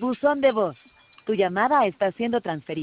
Buzón de voz. Tu llamada está siendo transferida.